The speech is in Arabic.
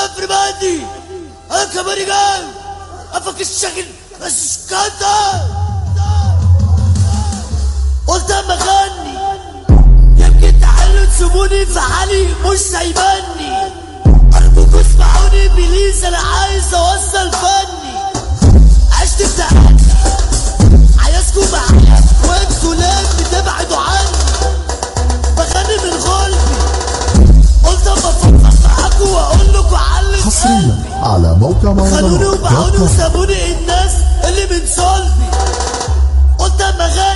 everybody. انا كمان جاي افك الشكل بس كده. قلت اما اغني يمكن تحلوا تسيبوني في حالي مش سايباني. ارجوكوا اسمعوني بليز انا عايز اوصل فني. عشت بتاعتي عايزكوا معايا وانتوا ليه بتبعدوا عني. بغني من غلبي قلت اما افضفض معاكوا واقول لكوا علي حصريا على موقع خلوني وبعوني وسابوني الناس اللي من صلبي. قلت اما